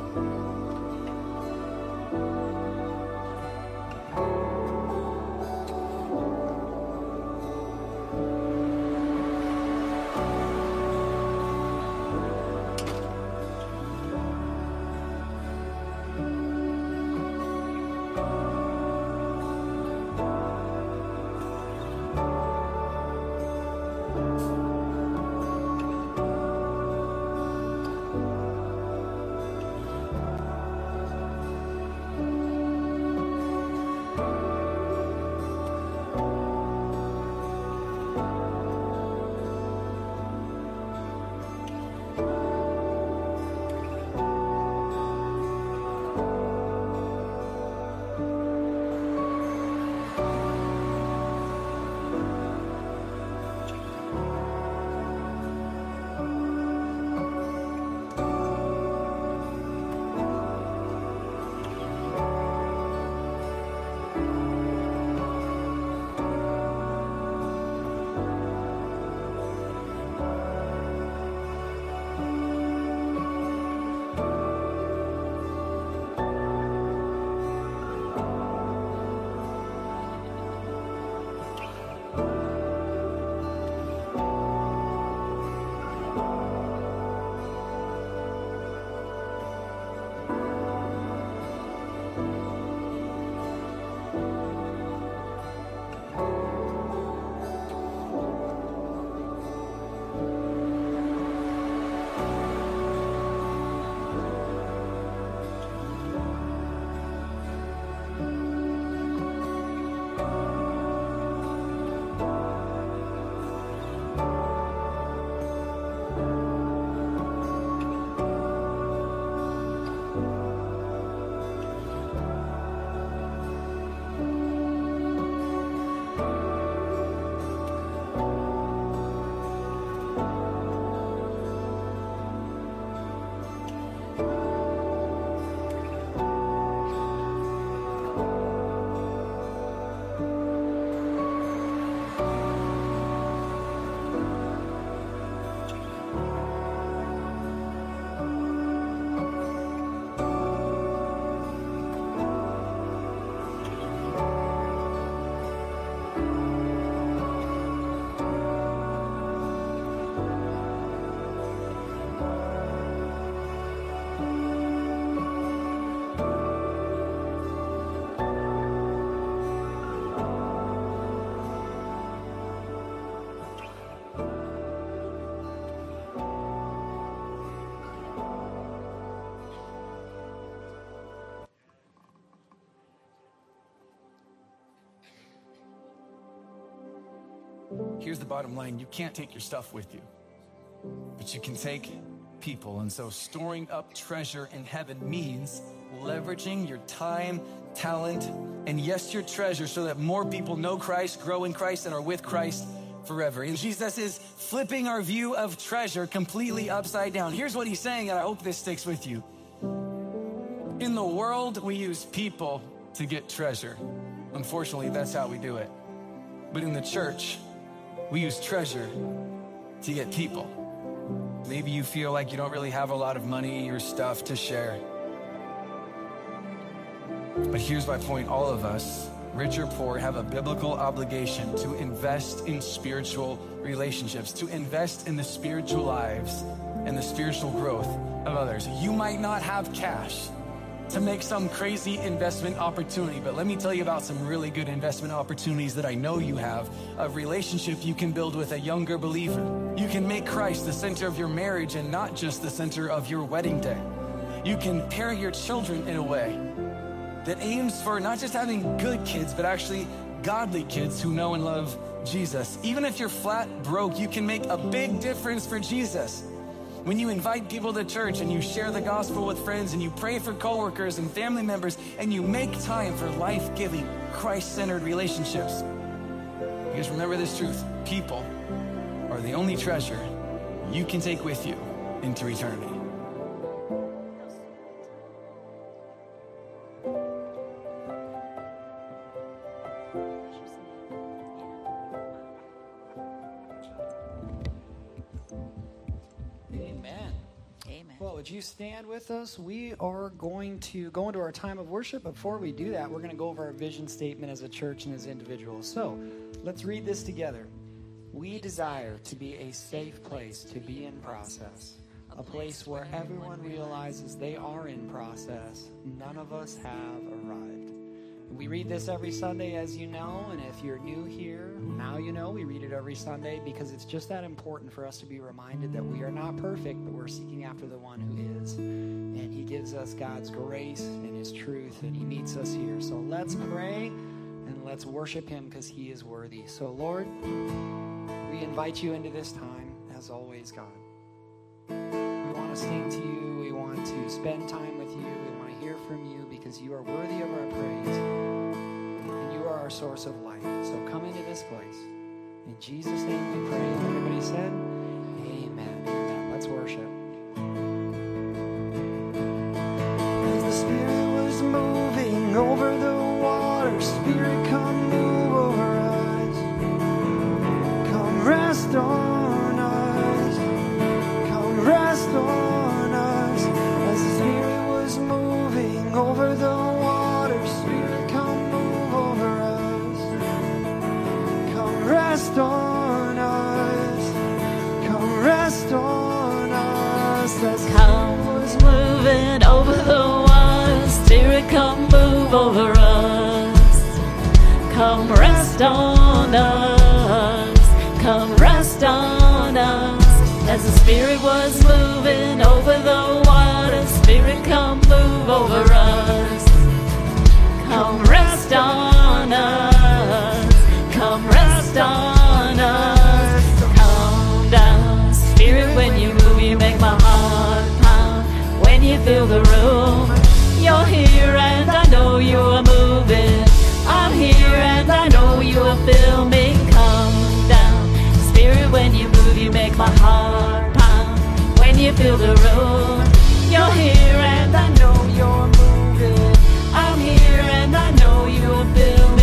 Here's the bottom line. You can't take your stuff with you, but you can take people. And so storing up treasure in heaven means leveraging your time, talent, and yes, your treasure so that more people know Christ, grow in Christ, and are with Christ forever. And Jesus is flipping our view of treasure completely upside down. Here's what he's saying, and I hope this sticks with you. In the world, we use people to get treasure. Unfortunately, that's how we do it. But in the church, we use treasure to get people. Maybe you feel like you don't really have a lot of money or stuff to share. But here's my point. All of us, rich or poor, have a biblical obligation to invest in spiritual relationships, to invest in the spiritual lives and the spiritual growth of others. You might not have cash to make some crazy investment opportunity, but let me tell you about some really good investment opportunities that I know you have. A relationship you can build with a younger believer. You can make Christ the center of your marriage and not just the center of your wedding day. You can parent your children in a way that aims for not just having good kids, but actually godly kids who know and love Jesus. Even if you're flat broke, you can make a big difference for Jesus. When you invite people to church and you share the gospel with friends and you pray for coworkers and family members and you make time for life-giving, Christ-centered relationships. Because remember this truth, people are the only treasure you can take with you into eternity. Well, would you stand with us? We are going to go into our time of worship. Before we do that, we're going to go over our vision statement as a church and as individuals. So let's read this together. We desire to be a safe place to be in process, a place where everyone realizes they are in process. None of us have arrived. We read this every Sunday, as you know, and if you're new here, now you know we read it every Sunday because it's just that important for us to be reminded that we are not perfect, but we're seeking after the one who is. And he gives us God's grace and his truth, and he meets us here. So let's pray and let's worship him because he is worthy. So Lord, we invite you into this time, as always, God. We want to sing to you. We want to spend time with you. We want to hear from you because you are worthy of our praise. And you are our source of life. So come into this place. In Jesus' name we pray. And everybody said, amen. Amen. Let's worship. As the Spirit was moving over the water, Spirit, come move over us. Come rest on us. Come rest on us. As the Spirit was moving over the water, Spirit, come move over us. Come rest on us. Come rest on us. As Come was moving over the water, Spirit, come move over us. Come rest on us. Come rest on us. As the Spirit was moving over the water, Spirit, come move over us. Come rest on us. Come rest on us. Come down, Spirit, when you move, you make my heart pound. When you fill the room, you're here and I know you are moving. I'm here and I know you are filming. Come down, Spirit, when you move, you make my heart pound. When you fill the room, you're here and I know you're moving. I'm here and I know you are filming.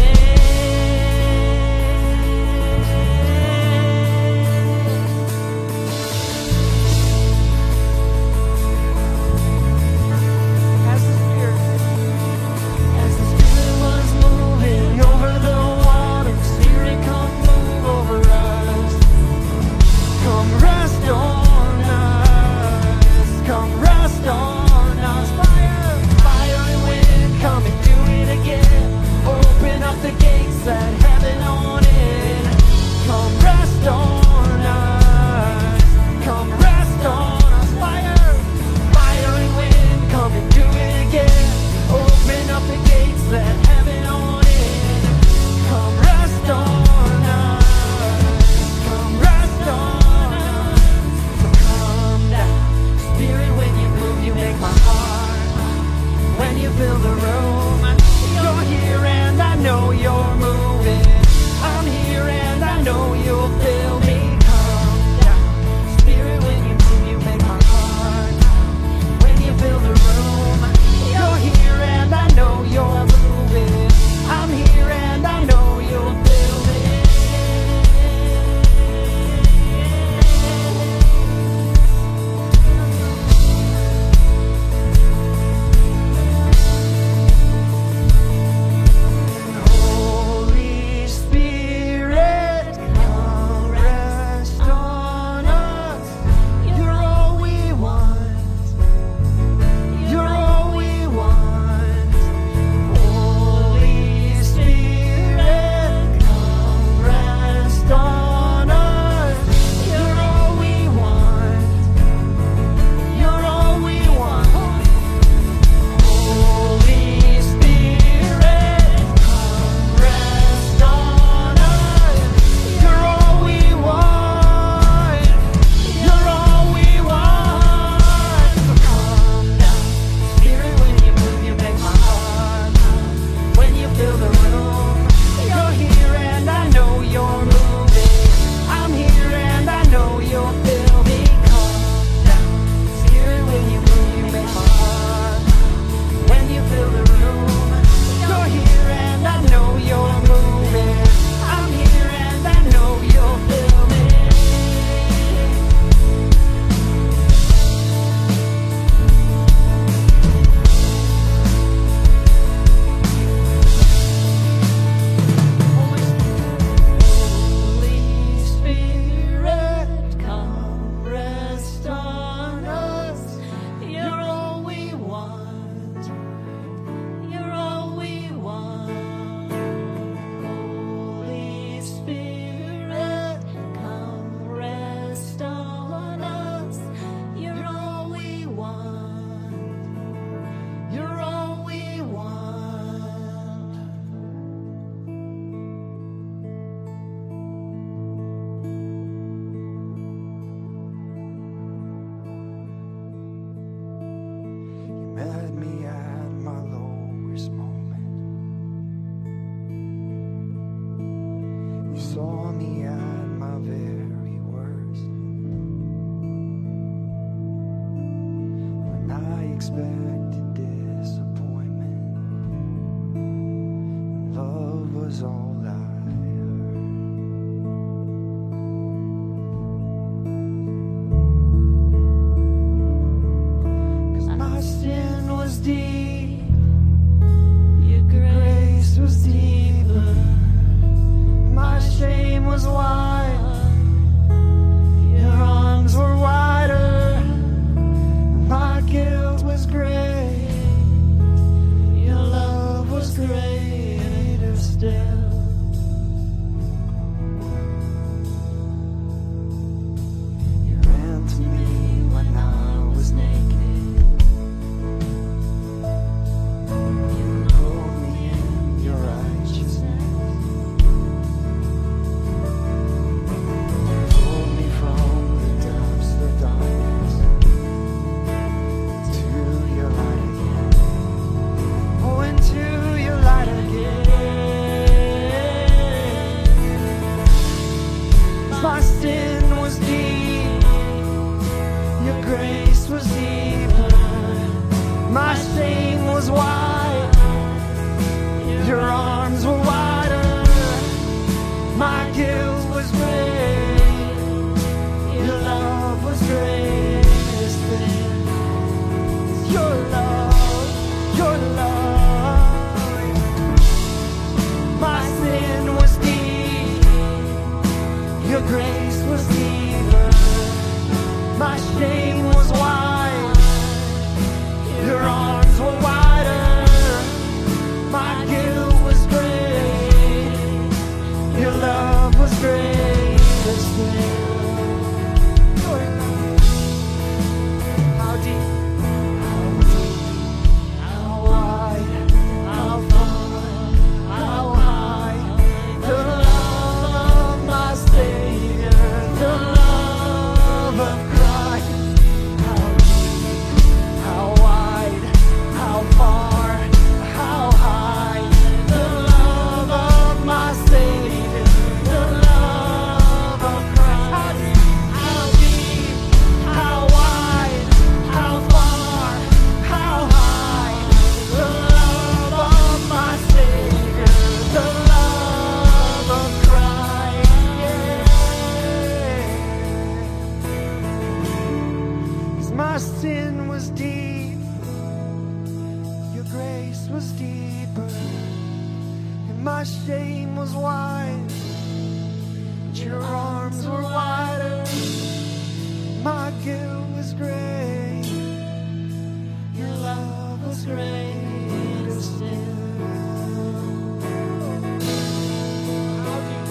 As the Spirit was moving over the water, Spirit, come move over us. Come rest on us. Come rest on us. deep. Your grace was deeper. My shame was wide. Your arms were wider. My guilt was great. Your love was greater still. You ran to me when I was naked. You pulled me in your righteousness. Pulled me from the depths of darkness to your light again. Oh, into your light again. My sin was deep. Your grace was deeper. My shame was wide. Your arms were wider. My guilt was great. Your love was greater still. Your love, your love. My sin was deep. Your grace was deeper. My shame was wide. Your arms were wider. My guilt was great. Your love was greater still. Your love. How deep, how wide, how far, how high. The love of my Savior, the love of Christ. How deep, how wide, how far, how high. The love of my Savior, the love of Christ. How deep, how wide, how far, how high. The love of my Savior, the love of Christ. Yeah. 'Cause my sin was deep. Your grace was deeper. And my shame was wide. But your arms were wider. My guilt was great. Your love was greater still. How deep,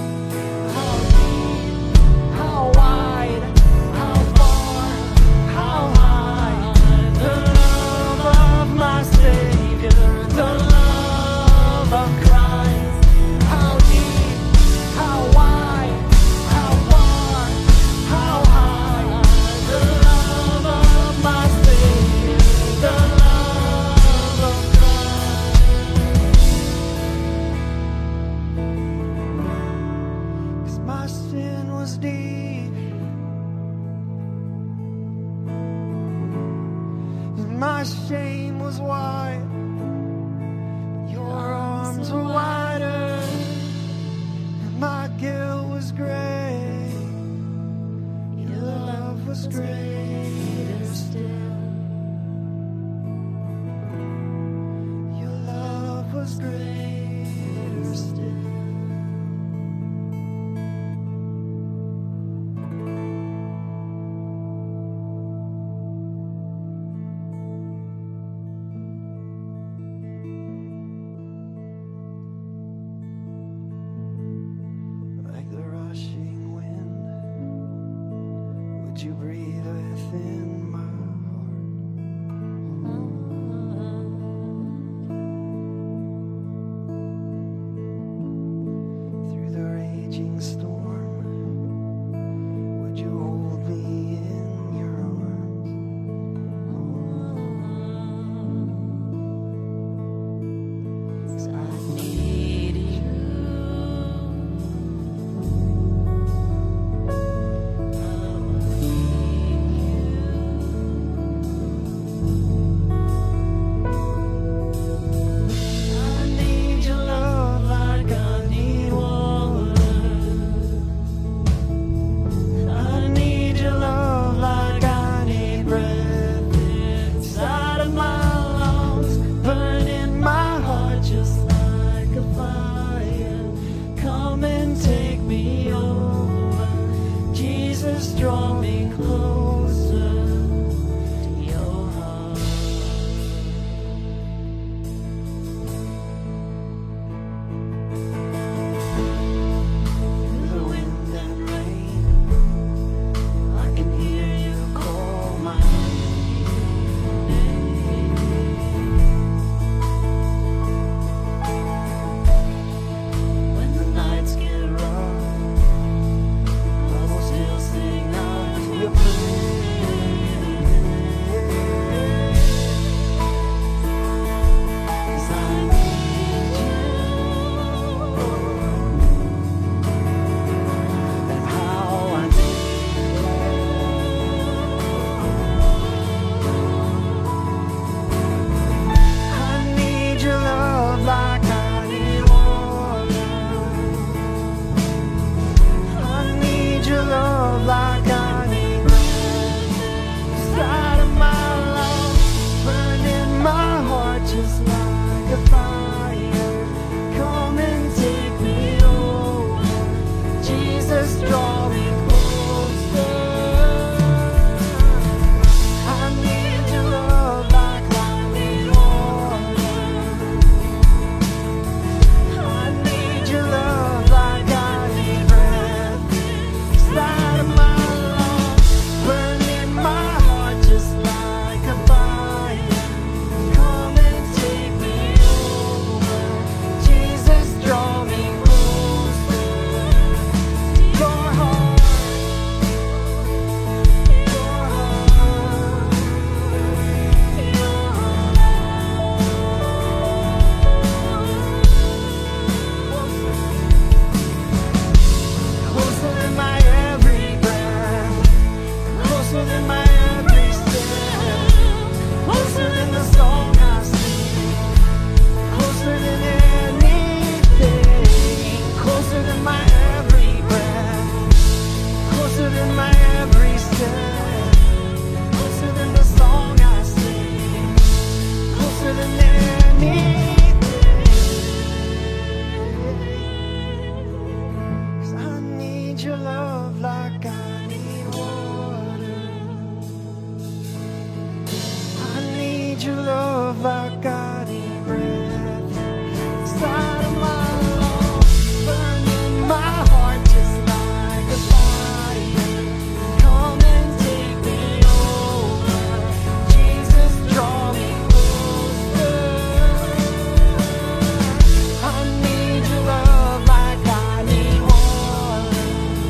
how wide, how far, how high. The love of my Savior, the love of Christ. How deep, how wide, how far, how high. The love of my Savior, the love of Christ. 'Cause my sin was deep. And my shame was wide. Your arms were wider. And my guilt was great. Your love was greater still. Your love was greater still. Like the rushing wind, would you breathe within my 'Cause I need your love like I need water. I need your love like I need breath inside of my lungs, burning my heart just like a fire. Come and take me over, Jesus, draw me closer. I need your love like I need water.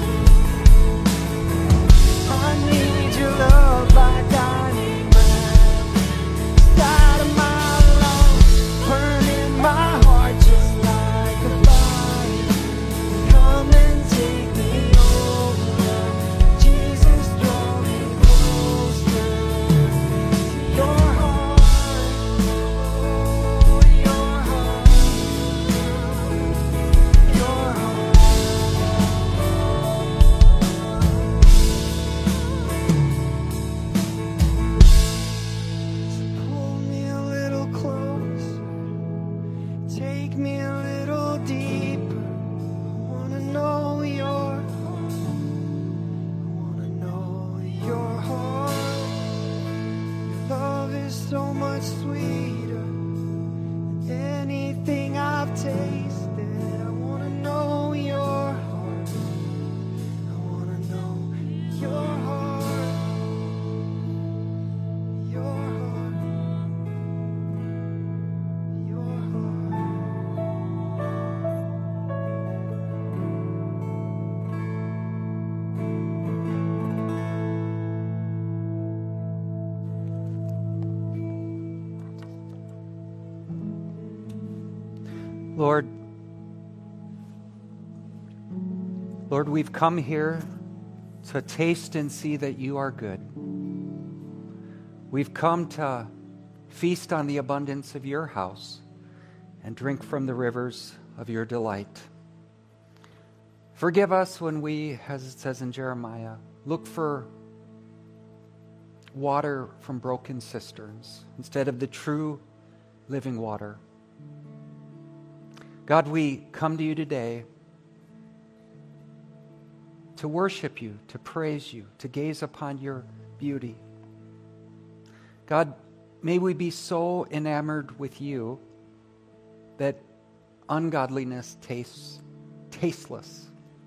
I need your love like I need breath inside of my lungs, burning my heart just like a fire. Come and take me over, Jesus, draw me closer to your heart, your heart, your heart. Pull me a little closer, take me a little deeper. I wanna know your heart. I wanna know your heart. Your love is so much sweeter than anything I've tasted. I wanna know your heart. I wanna know your heart. Your heart. Your heart. Lord, we've come here to taste and see that you are good. We've come to feast on the abundance of your house and drink from the rivers of your delight. Forgive us when we, as it says in Jeremiah, look for water from broken cisterns instead of the true living water. God, we come to you today to worship you, to praise you, to gaze upon your beauty. God, may we be so enamored with you that ungodliness tastes tasteless.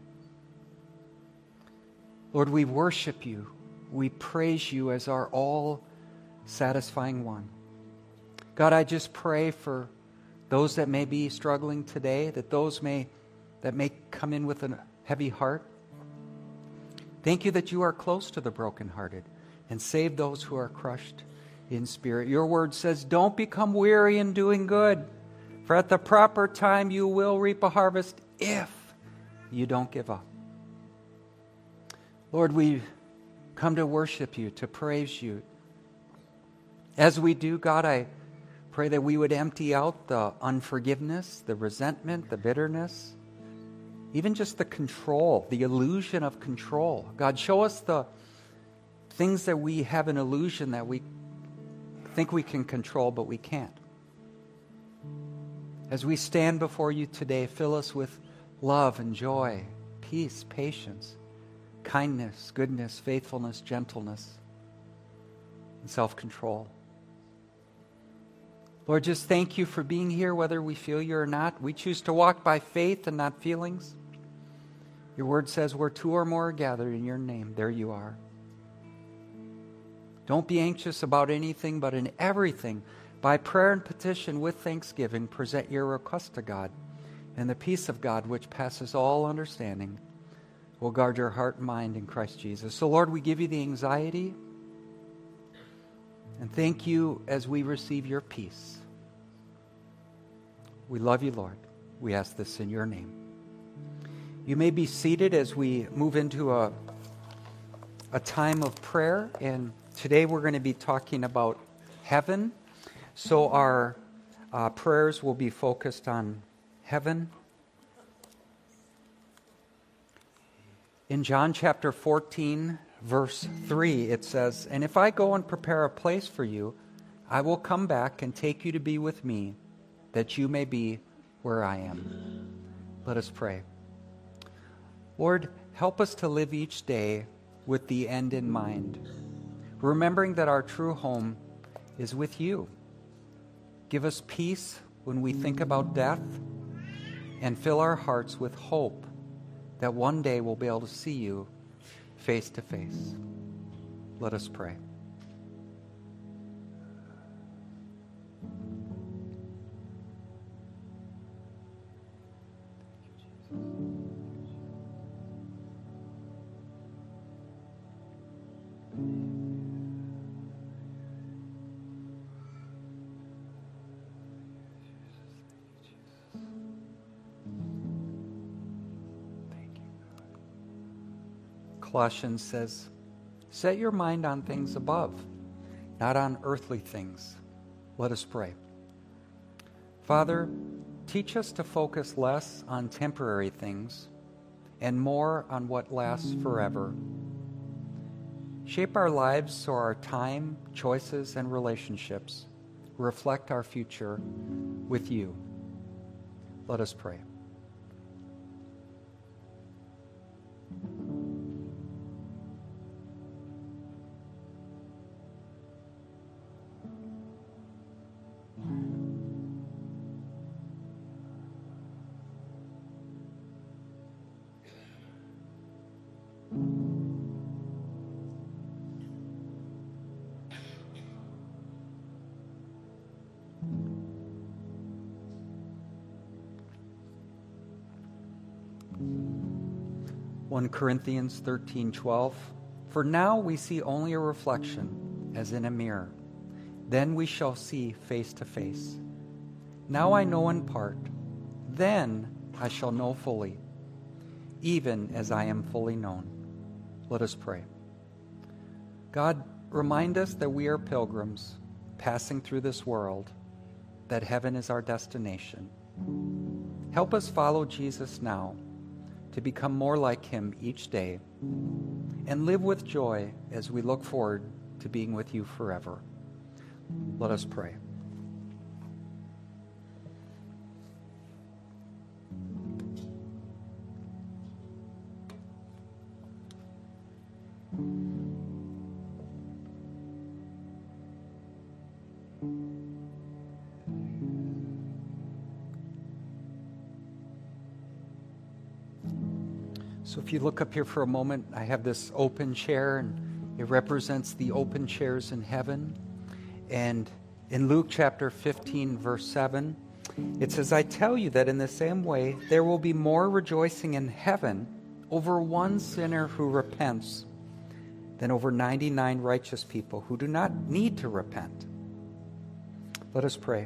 Lord, we worship you. We praise you as our all-satisfying one. God, I just pray for those that may be struggling today, that may come in with a heavy heart. Thank you that you are close to the brokenhearted and save those who are crushed in spirit. Your word says, don't become weary in doing good, for at the proper time you will reap a harvest if you don't give up. Lord, we come to worship you, to praise you. As we do, God, I pray that we would empty out the unforgiveness, the resentment, the bitterness, even just the control, the illusion of control. God, show us the things that we have an illusion that we think we can control, but we can't. As we stand before you today, fill us with love and joy, peace, patience, kindness, goodness, faithfulness, gentleness, and self-control. Lord, just thank you for being here, whether we feel you or not. We choose to walk by faith and not feelings. Your word says where two or more are gathered in your name, there you are. Don't be anxious about anything, but in everything, by prayer and petition with thanksgiving, present your request to God. And the peace of God, which passes all understanding, will guard your heart and mind in Christ Jesus. So, Lord, we give you the anxiety, and thank you as we receive your peace. We love you, Lord. We ask this in your name. You may be seated as we move into a time of prayer, and today we're going to be talking about heaven. So our prayers will be focused on heaven. In John chapter 14, verse 3, it says, "And if I go and prepare a place for you, I will come back and take you to be with me, that you may be where I am. Let us pray. Lord, help us to live each day with the end in mind, remembering that our true home is with you. Give us peace when we think about death, and fill our hearts with hope that one day we'll be able to see you face to face. Let us pray. Colossians says, set your mind on things above, not on earthly things. Let us pray. Father, teach us to focus less on temporary things and more on what lasts forever. Shape our lives so our time, choices, and relationships reflect our future with you. Let us pray. Corinthians 13:12. For now we see only a reflection as in a mirror. Then we shall see face to face. Now I know in part. Then I shall know fully, even as I am fully known. Let us pray. God, remind us that we are pilgrims passing through this world, that heaven is our destination. Help us follow Jesus now, to become more like him each day, and live with joy as we look forward to being with you forever. Let us pray. So if you look up here for a moment, I have this open chair, and it represents the open chairs in heaven. And in Luke chapter 15, verse 7, it says, I tell you that in the same way, there will be more rejoicing in heaven over one sinner who repents than over 99 righteous people who do not need to repent. Let us pray.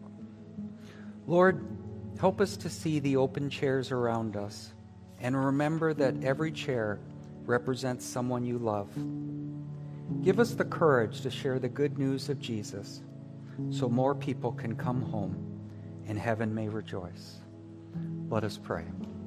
Lord, help us to see the open chairs around us, and remember that every chair represents someone you love. Give us the courage to share the good news of Jesus so more people can come home and heaven may rejoice. Let us pray.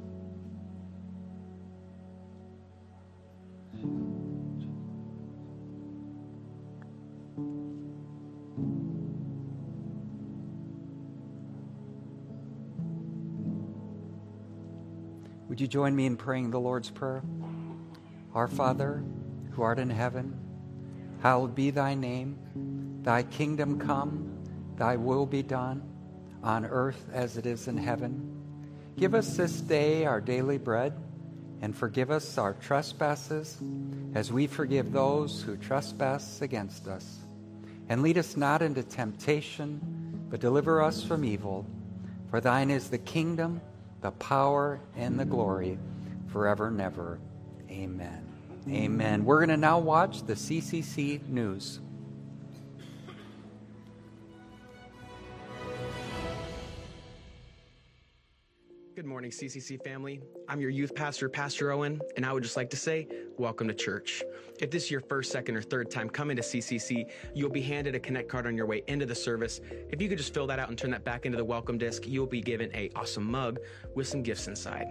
Would you join me in praying the Lord's Prayer? Our Father, who art in heaven, hallowed be thy name. Thy kingdom come, thy will be done, on earth as it is in heaven. Give us this day our daily bread, and forgive us our trespasses, as we forgive those who trespass against us. And lead us not into temptation, but deliver us from evil. For thine is the kingdom, the power, and the glory, forever and ever. Amen. Amen. We're going to now watch the CCC News. Good morning, CCC family. I'm your youth pastor, Pastor Owen, and I would just like to say, welcome to church. If this is your first, second, or third time coming to CCC, you'll be handed a Connect card on your way into the service. If you could just fill that out and turn that back into the welcome disc, you'll be given an awesome mug with some gifts inside.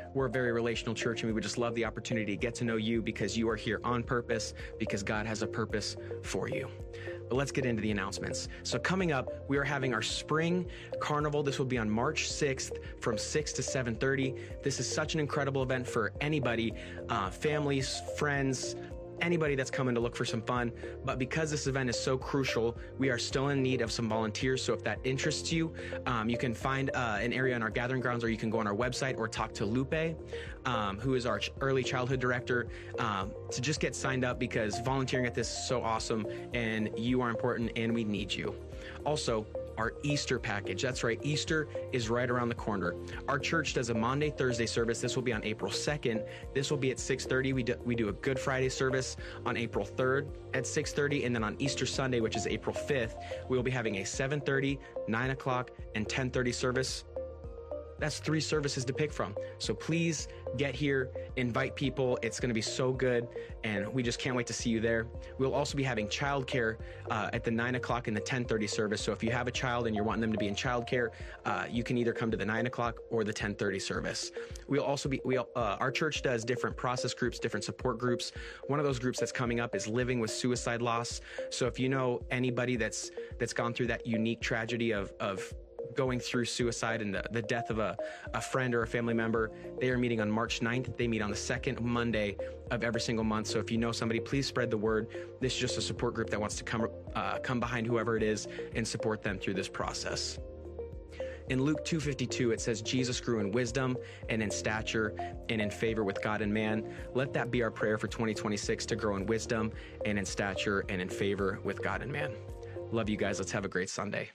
we're a very relational church, and we would just love the opportunity to get to know you because you are here on purpose, because God has a purpose for you. But let's get into the announcements. So coming up, we are having our spring carnival. This will be on March 6th from 6 to 7:30. This is such an incredible event for anybody, families, friends, anybody that's coming to look for some fun. But because this event is so crucial, we are still in need of some volunteers. So if that interests you, you can find an area in our gathering grounds, or you can go on our website or talk to Lupe, who is our early childhood director, to just get signed up, because volunteering at this is so awesome and you are important and we need you. Also, our Easter package. That's right, Easter is right around the corner. Our church does a Maundy, Thursday service. This will be on April 2nd. This will be at 6:30. We do a Good Friday service on April 3rd at 6:30. And then on Easter Sunday, which is April 5th, we will be having a 7:30, 9 o'clock, and 10:30 service. That's 3 services to pick from. So please get here, invite people. It's going to be so good, and we just can't wait to see you there. We'll also be having childcare at the 9 o'clock and the 10:30 service. So if you have a child and you're wanting them to be in childcare, you can either come to the 9 o'clock or the 10:30 service. We'll also be, our church does different process groups, different support groups. One of those groups that's coming up is living with suicide loss. So if you know anybody that's gone through that unique tragedy of going through suicide and the death of a friend or a family member, they are meeting on March 9th. They meet on the second Monday of every single month. So if you know somebody, please spread the word. This is just a support group that wants to come behind whoever it is and support them through this process. In Luke 2:52, it says, Jesus grew in wisdom and in stature and in favor with God and man. Let that be our prayer for 2026, to grow in wisdom and in stature and in favor with God and man. Love you guys. Let's have a great Sunday.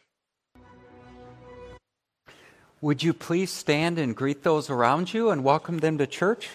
Would you please stand and greet those around you and welcome them to church?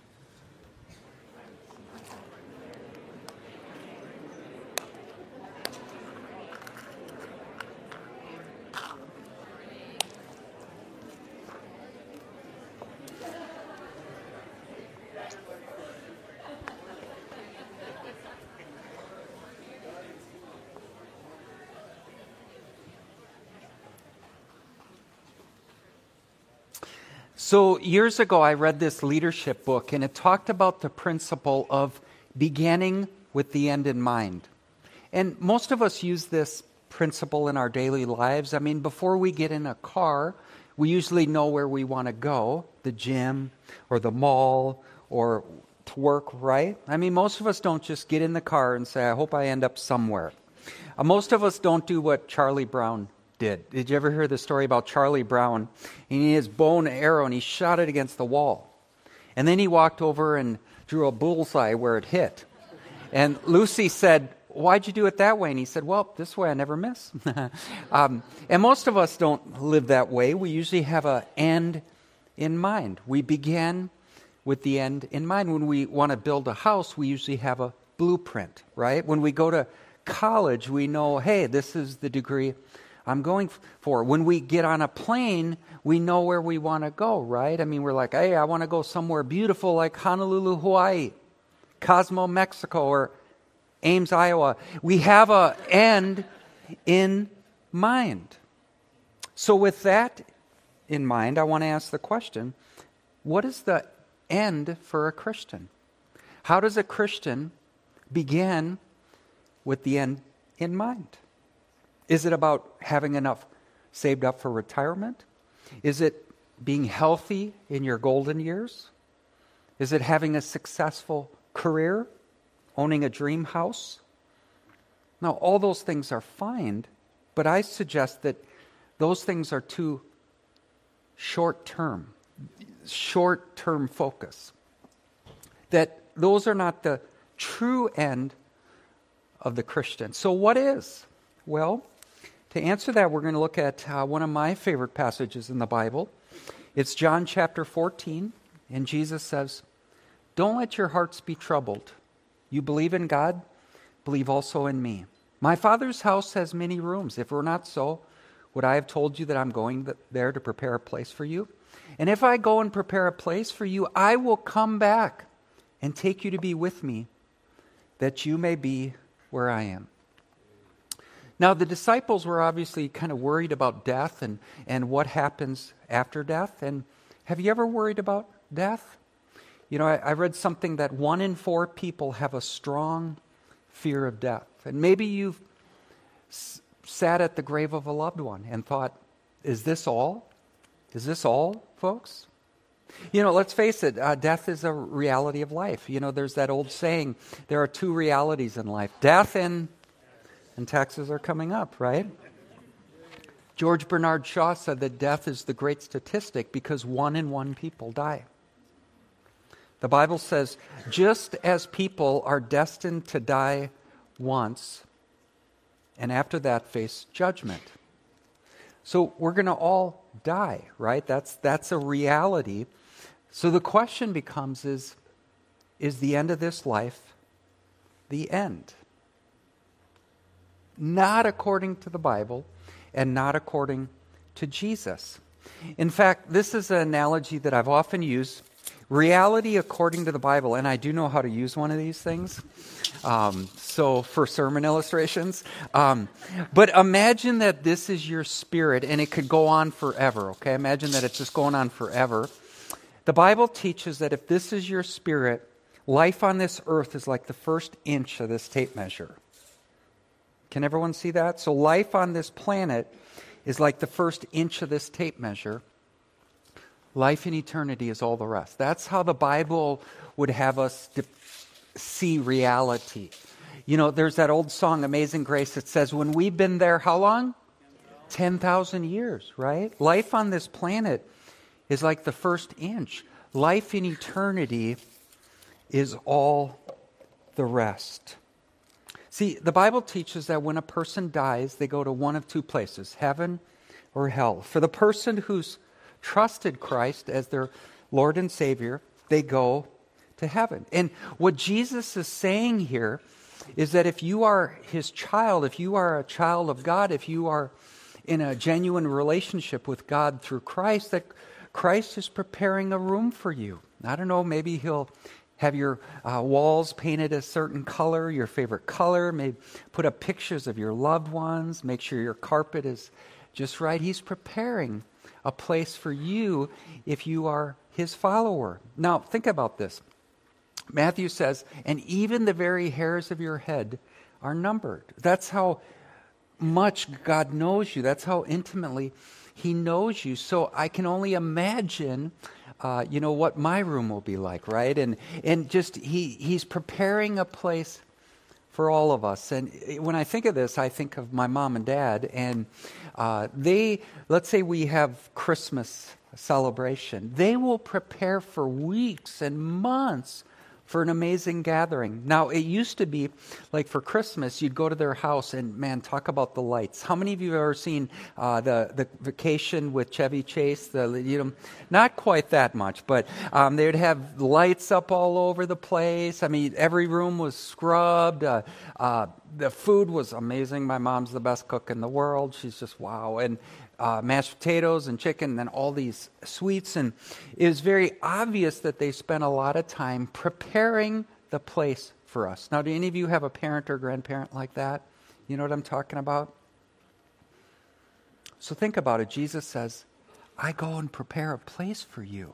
So years ago, I read this leadership book, and it talked about the principle of beginning with the end in mind. And most of us use this principle in our daily lives. I mean, before we get in a car, we usually know where we want to go, the gym or the mall or to work, right? I mean, most of us don't just get in the car and say, I hope I end up somewhere. Most of us don't do what Charlie Brown did. Did you ever hear the story about Charlie Brown? And he had his bow and arrow, and he shot it against the wall. And then he walked over and drew a bullseye where it hit. And Lucy said, why'd you do it that way? And he said, well, this way I never miss. And most of us don't live that way. We usually have an end in mind. We begin with the end in mind. When we want to build a house, we usually have a blueprint, right? When we go to college, we know, hey, this is the degree I'm going for. When we get on a plane, we know where we want to go, right? I mean, we're like, hey, I want to go somewhere beautiful like Honolulu, Hawaii, Cosmo, Mexico, or Ames, Iowa. We have an end in mind. So with that in mind, I want to ask the question, what is the end for a Christian? How does a Christian begin with the end in mind? Is it about having enough saved up for retirement? Is it being healthy in your golden years? Is it having a successful career? Owning a dream house? Now, all those things are fine, but I suggest that those things are too short-term focus. That those are not the true end of the Christian. So what is? Well, to answer that, we're going to look at one of my favorite passages in the Bible. It's John chapter 14, and Jesus says, don't let your hearts be troubled. You believe in God, believe also in me. My Father's house has many rooms. If it were not so, would I have told you that I'm going there to prepare a place for you? And if I go and prepare a place for you, I will come back and take you to be with me, that you may be where I am. Now, the disciples were obviously kind of worried about death and what happens after death. And have you ever worried about death? You know, I read something that 1 in 4 people have a strong fear of death. And maybe you've sat at the grave of a loved one and thought, is this all? Is this all, folks? You know, let's face it, death is a reality of life. You know, there's that old saying, there are 2 realities in life, death and taxes are coming up, right? George Bernard Shaw said that death is the great statistic because 1 in 1 people die. The Bible says, just as people are destined to die once, and after that face judgment. So we're going to all die, right? That's a reality. So the question becomes is the end of this life the end? Not according to the Bible and not according to Jesus. In fact, this is an analogy that I've often used. Reality according to the Bible, and I do know how to use one of these things, so for sermon illustrations. But imagine that this is your spirit, and it could go on forever, okay? Imagine that it's just going on forever. The Bible teaches that if this is your spirit, life on this earth is like the first inch of this tape measure. Can everyone see that? So life on this planet is like the first inch of this tape measure. Life in eternity is all the rest. That's how the Bible would have us see reality. You know, there's that old song, Amazing Grace, that says, when we've been there, how long? 10,000 years, right? Life on this planet is like the first inch. Life in eternity is all the rest. See, the Bible teaches that when a person dies, they go to one of 2 places, heaven or hell. For the person who's trusted Christ as their Lord and Savior, they go to heaven. And what Jesus is saying here is that if you are His child, if you are a child of God, if you are in a genuine relationship with God through Christ, that Christ is preparing a room for you. I don't know, maybe He'll have your walls painted a certain color, your favorite color, maybe put up pictures of your loved ones, make sure your carpet is just right. He's preparing a place for you if you are His follower. Now, think about this. Matthew says, and even the very hairs of your head are numbered. That's how much God knows you. That's how intimately He knows you. So I can only imagine, what my room will be like, right? And just He's preparing a place for all of us. And when I think of this, I think of my mom and dad, and let's say we have Christmas celebration. They will prepare for weeks and months for an amazing gathering. Now, it used to be, like for Christmas, you'd go to their house and, man, talk about the lights. How many of you have ever seen the Vacation with Chevy Chase? Not quite that much, but they'd have lights up all over the place. I mean, every room was scrubbed. The food was amazing. My mom's the best cook in the world. She's just wow. And mashed potatoes and chicken and then all these sweets. And it was very obvious that they spent a lot of time preparing the place for us. Now, do any of you have a parent or grandparent like that? You know what I'm talking about? So think about it. Jesus says, I go and prepare a place for you.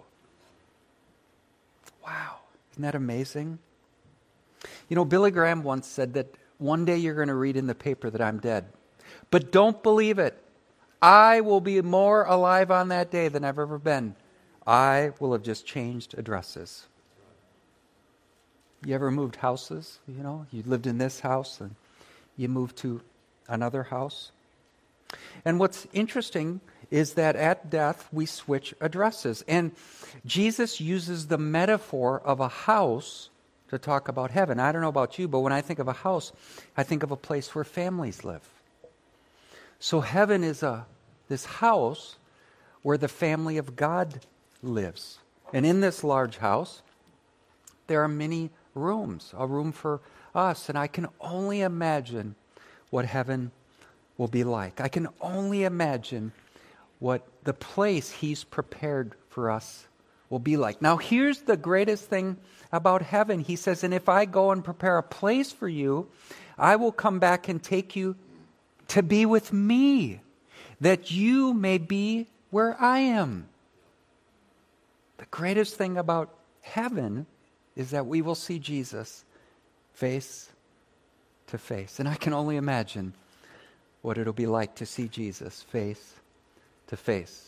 Wow. Isn't that amazing? You know, Billy Graham once said that one day you're going to read in the paper that I'm dead. But don't believe it. I will be more alive on that day than I've ever been. I will have just changed addresses. You ever moved houses? You know, you lived in this house and you moved to another house. And what's interesting is that at death we switch addresses. And Jesus uses the metaphor of a house to talk about heaven. I don't know about you, but when I think of a house, I think of a place where families live. So heaven is this house where the family of God lives. And in this large house, there are many rooms, a room for us. And I can only imagine what heaven will be like. I can only imagine what the place He's prepared for us will be like. Now, here's the greatest thing about heaven. He says, and if I go and prepare a place for you, I will come back and take you to be with me, that you may be where I am. The greatest thing about heaven is that we will see Jesus face to face. And I can only imagine what it'll be like to see Jesus face to face.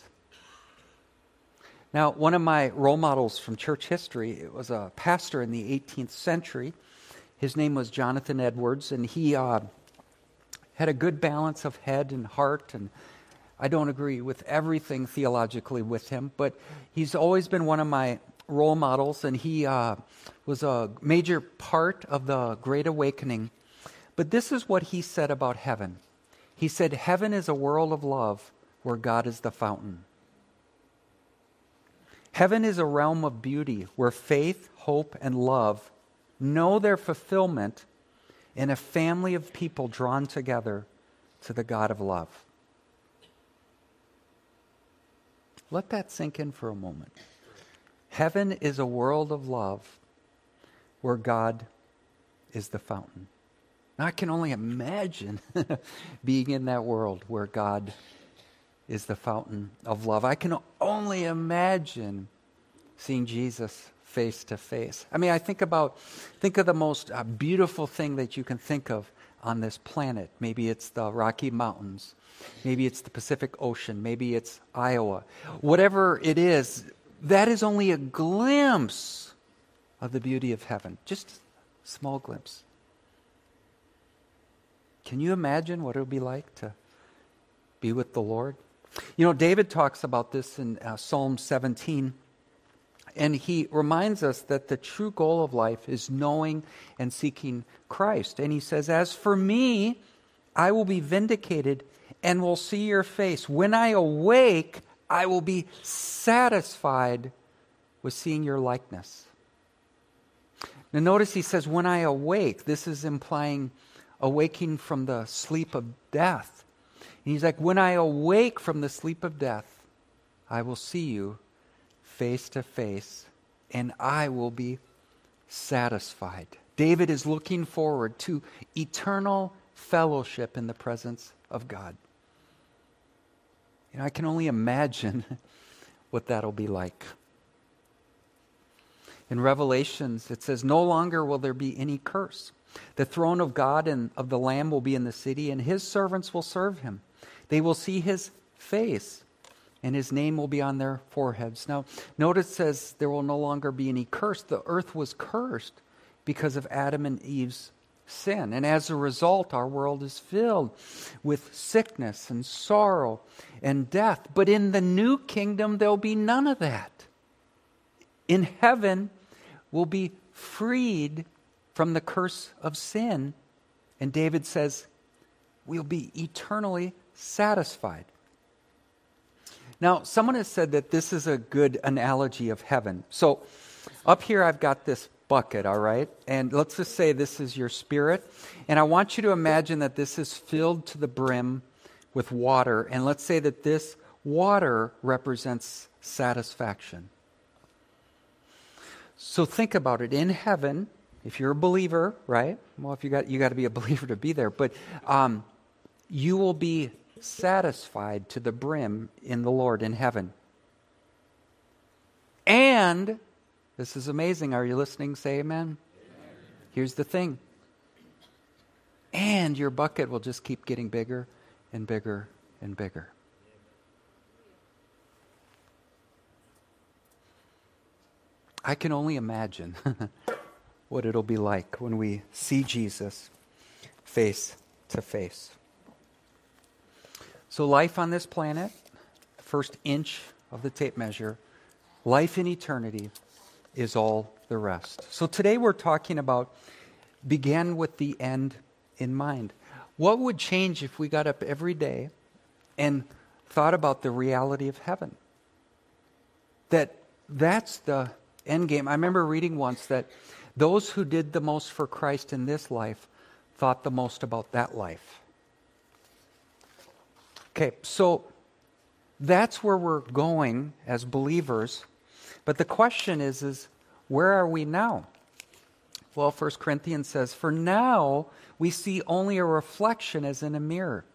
Now, one of my role models from church history, it was a pastor in the 18th century. His name was Jonathan Edwards, and he had a good balance of head and heart, and I don't agree with everything theologically with him, but he's always been one of my role models, and he was a major part of the Great Awakening. But this is what he said about heaven. He said, heaven is a world of love where God is the fountain. Heaven is a realm of beauty where faith, hope, and love know their fulfillment in a family of people drawn together to the God of love. Let that sink in for a moment. Heaven is a world of love where God is the fountain. Now, I can only imagine being in that world where God is the fountain of love. I can only imagine seeing Jesus face to face. I mean, I think of the most beautiful thing that you can think of on this planet. Maybe it's the Rocky Mountains. Maybe it's the Pacific Ocean. Maybe it's Iowa. Whatever it is, that is only a glimpse of the beauty of heaven. Just a small glimpse. Can you imagine what it would be like to be with the Lord? You know, David talks about this in Psalm 17, and he reminds us that the true goal of life is knowing and seeking Christ. And he says, as for me, I will be vindicated and will see your face. When I awake, I will be satisfied with seeing your likeness. Now notice he says, when I awake, this is implying awaking from the sleep of death. And he's like, when I awake from the sleep of death, I will see you face to face, and I will be satisfied. David is looking forward to eternal fellowship in the presence of God. You know, I can only imagine what that'll be like. In Revelations, it says, no longer will there be any curse. The throne of God and of the Lamb will be in the city, and his servants will serve him. They will see his face, and his name will be on their foreheads. Now, notice it says there will no longer be any curse. The earth was cursed because of Adam and Eve's sin. And as a result, our world is filled with sickness and sorrow and death. But in the new kingdom, there'll be none of that. In heaven, we'll be freed from the curse of sin. And David says, we'll be eternally satisfied. Now, someone has said that this is a good analogy of heaven. So, up here I've got this bucket, all right? And let's just say this is your spirit. And I want you to imagine that this is filled to the brim with water. And let's say that this water represents satisfaction. So think about it. In heaven, if you're a believer, right? Well, if you got to be a believer to be there. But you will be satisfied to the brim in the Lord in heaven. And, this is amazing. Are you listening? Say amen. Amen. Here's the thing. And your bucket will just keep getting bigger and bigger and bigger. I can only imagine what it'll be like when we see Jesus face to face. So life on this planet, first inch of the tape measure, life in eternity is all the rest. So today we're talking about begin with the end in mind. What would change if we got up every day and thought about the reality of heaven? That's the end game. I remember reading once that those who did the most for Christ in this life thought the most about that life. Okay, so that's where we're going as believers. But the question is where are we now? Well, 1 Corinthians says, for now we see only a reflection as in a mirror.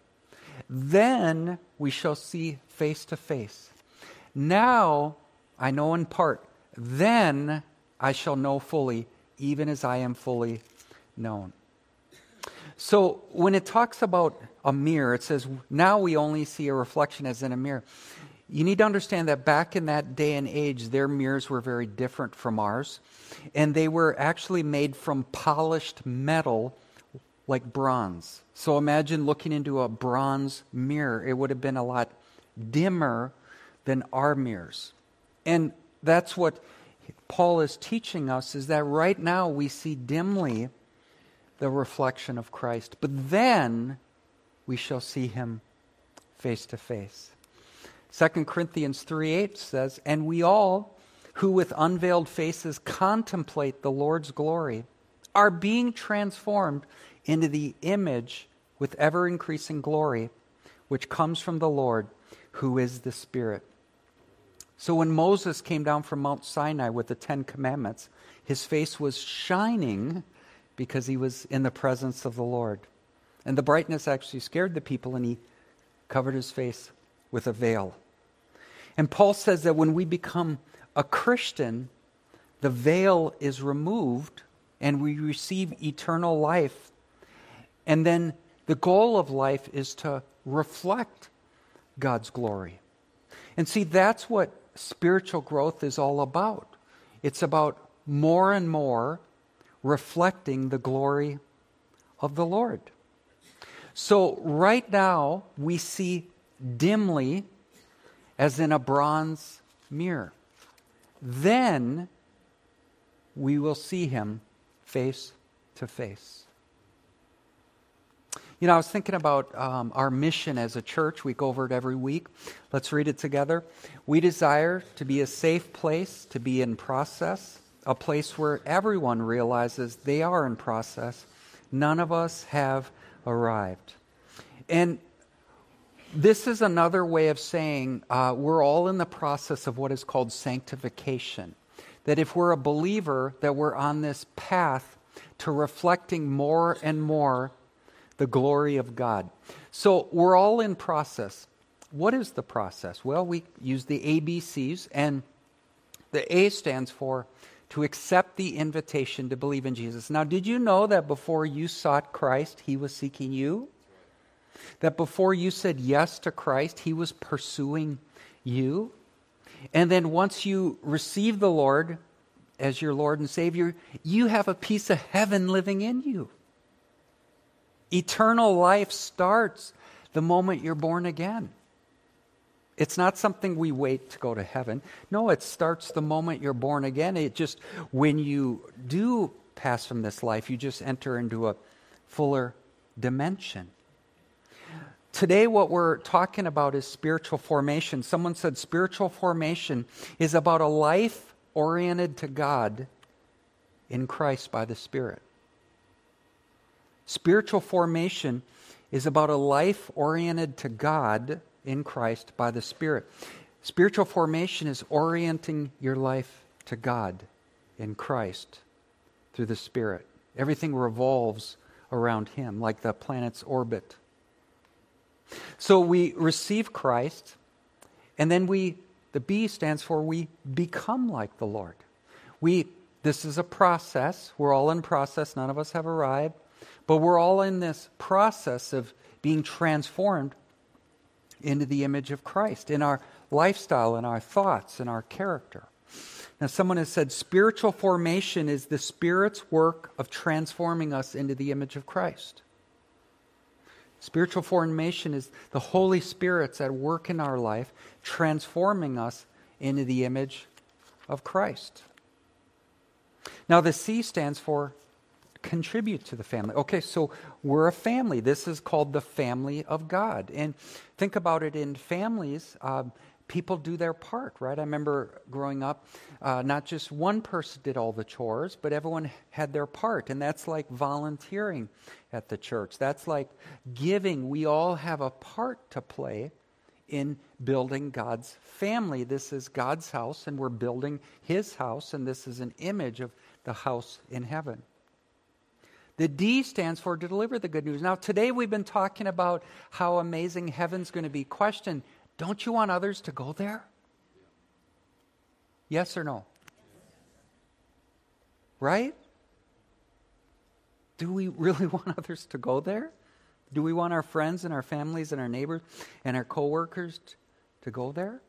Then we shall see face to face. Now I know in part, then I shall know fully, even as I am fully known. So when it talks about a mirror, it says, now we only see a reflection as in a mirror. You need to understand that back in that day and age, their mirrors were very different from ours. And they were actually made from polished metal like bronze. So imagine looking into a bronze mirror. It would have been a lot dimmer than our mirrors. And that's what Paul is teaching us, is that right now we see dimly the reflection of Christ. But then we shall see him face to face. 2 Corinthians 3:8 says, and we all who with unveiled faces contemplate the Lord's glory are being transformed into the image with ever-increasing glory, which comes from the Lord, who is the Spirit. So when Moses came down from Mount Sinai with the 10 Commandments, his face was shining because he was in the presence of the Lord. And the brightness actually scared the people, and he covered his face with a veil. And Paul says that when we become a Christian, the veil is removed and we receive eternal life. And then the goal of life is to reflect God's glory. And see, that's what spiritual growth is all about. It's about more and more reflecting the glory of the Lord. So right now, we see dimly as in a bronze mirror. Then we will see him face to face. You know, I was thinking about our mission as a church. We go over it every week. Let's read it together. We desire to be a safe place to be in process, a place where everyone realizes they are in process. None of us have arrived. And this is another way of saying we're all in the process of what is called sanctification. That if we're a believer, that we're on this path to reflecting more and more the glory of God. So we're all in process. What is the process? Well, we use the ABCs, and the A stands for to accept the invitation to believe in Jesus. Now, did you know that before you sought Christ, he was seeking you? That before you said yes to Christ, he was pursuing you? And then once you receive the Lord as your Lord and Savior, you have a piece of heaven living in you. Eternal life starts the moment you're born again. It's not something we wait to go to heaven. No, it starts the moment you're born again. It just, when you do pass from this life, you just enter into a fuller dimension. Today, what we're talking about is spiritual formation. Someone said spiritual formation is about a life oriented to God in Christ by the Spirit. Spiritual formation is about a life oriented to God in Christ by the Spirit. Spiritual formation is orienting your life to God in Christ through the Spirit. Everything revolves around him, like the planet's orbit. So we receive Christ, and then the B stands for we become like the Lord. This is a process. We're all in process. None of us have arrived. But we're all in this process of being transformed into the image of Christ in our lifestyle, in our thoughts, in our character. Now, someone has said spiritual formation is the Spirit's work of transforming us into the image of Christ. Spiritual formation is the Holy Spirit's at work in our life, transforming us into the image of Christ. Now, the C stands for contribute to the family. Okay, so we're a family. This is called the family of God. And think about it, in families, people do their part, right? I remember growing up, not just one person did all the chores, but everyone had their part. And that's like volunteering at the church. That's like giving. We all have a part to play in building God's family. This is God's house, and we're building his house, and this is an image of the house in heaven. The D stands for to deliver the good news. Now, today we've been talking about how amazing heaven's going to be. Question, don't you want others to go there? Yes or no? right? Do we really want others to go there? Do we want our friends and our families and our neighbors and our coworkers to go there?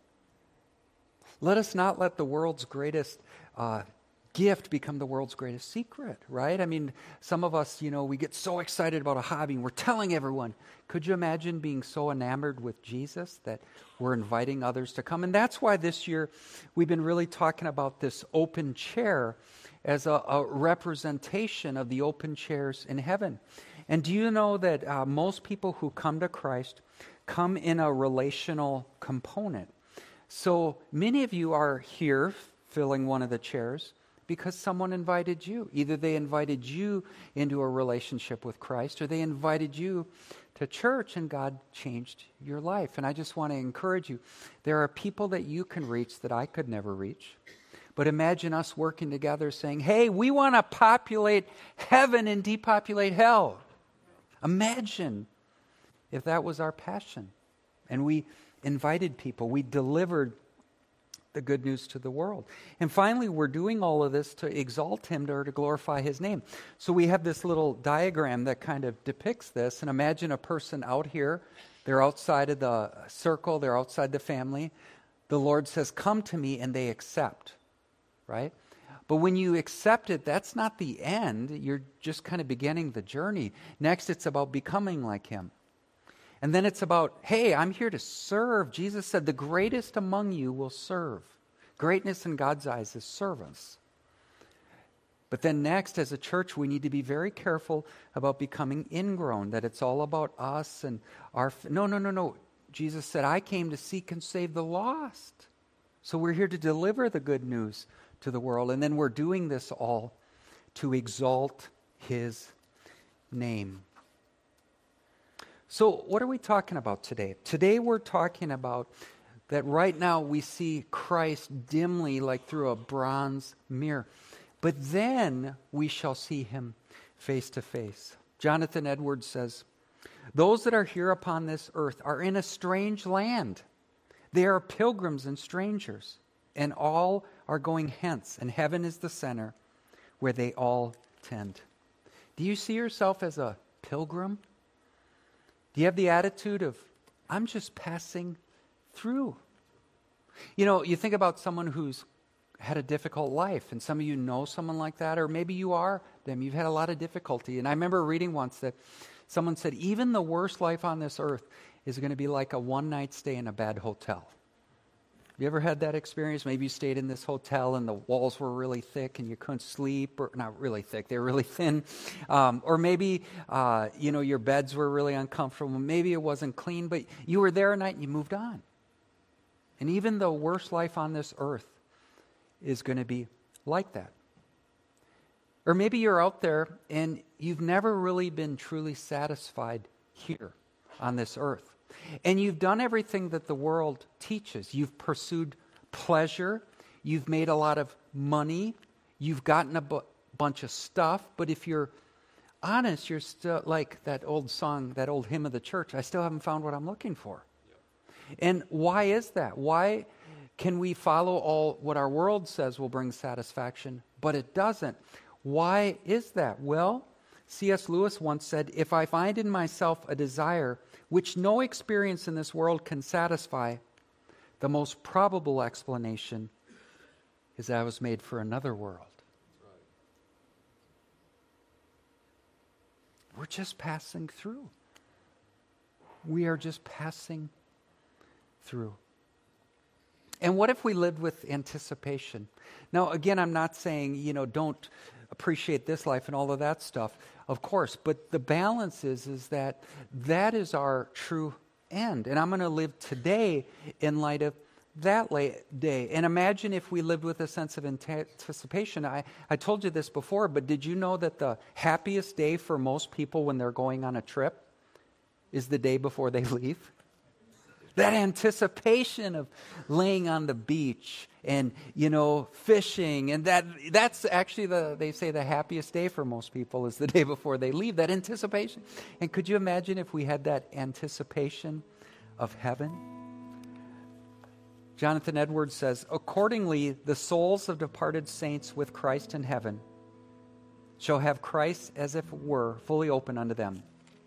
Let us not let the world's greatest gift become the world's greatest secret, right? I mean, some of us, we get so excited about a hobby and we're telling everyone. Could you imagine being so enamored with Jesus that we're inviting others to come? And that's why this year we've been really talking about this open chair as a representation of the open chairs in heaven. And do you know that most people who come to Christ come in a relational component? So many of you are here filling one of the chairs because someone invited you. Either they invited you into a relationship with Christ or they invited you to church and God changed your life. And I just want to encourage you, there are people that you can reach that I could never reach. But imagine us working together saying, hey, we want to populate heaven and depopulate hell. Imagine if that was our passion. And we invited people. We delivered the good news to the world. And finally, we're doing all of this to exalt Him or to glorify His name. So we have this little diagram that kind of depicts this. And imagine a person out here. They're outside of the circle. They're outside the family. The Lord says, come to me, and they accept. Right? But when you accept it, that's not the end. You're just kind of beginning the journey. Next, it's about becoming like Him. And then it's about, hey, I'm here to serve. Jesus said, the greatest among you will serve. Greatness in God's eyes is service. But then next, as a church, we need to be very careful about becoming ingrown, that it's all about us and our... No. Jesus said, I came to seek and save the lost. So we're here to deliver the good news to the world. And then we're doing this all to exalt His name. So what are we talking about today? Today we're talking about that right now we see Christ dimly like through a bronze mirror. But then we shall see Him face to face. Jonathan Edwards says, those that are here upon this earth are in a strange land. They are pilgrims and strangers, and all are going hence, and heaven is the center where they all tend. Do you see yourself as a pilgrim? Do you have the attitude of, I'm just passing through? You think about someone who's had a difficult life, and some of you know someone like that, or maybe you are them. You've had a lot of difficulty. And I remember reading once that someone said, even the worst life on this earth is going to be like a one-night stay in a bad hotel. You ever had that experience? Maybe you stayed in this hotel and the walls were really thick and you couldn't sleep, or not really thick, they were really thin. Or maybe, your beds were really uncomfortable. Maybe it wasn't clean, but you were there at night and you moved on. And even the worst life on this earth is going to be like that. Or maybe you're out there and you've never really been truly satisfied here on this earth. And you've done everything that the world teaches. You've pursued pleasure. You've made a lot of money. You've gotten a bunch of stuff. But if you're honest, you're still like that old song, that old hymn of the church, I still haven't found what I'm looking for. And why is that? Why can we follow all what our world says will bring satisfaction, but it doesn't? Why is that? Well, C.S. Lewis once said, if I find in myself a desire which no experience in this world can satisfy, the most probable explanation is that I was made for another world. We're just passing through. We are just passing through. And what if we lived with anticipation? Now, again, I'm not saying, don't appreciate this life and all of that stuff, of course, but the balance is that is our true end. And I'm going to live today in light of that day. And imagine if we lived with a sense of anticipation. I told you this before, but did you know that the happiest day for most people when they're going on a trip is the day before they leave? That anticipation of laying on the beach and, fishing. And that's actually they say the happiest day for most people is the day before they leave. That anticipation. And could you imagine if we had that anticipation of heaven? Jonathan Edwards says, accordingly, the souls of departed saints with Christ in heaven shall have Christ as if it were fully open unto them,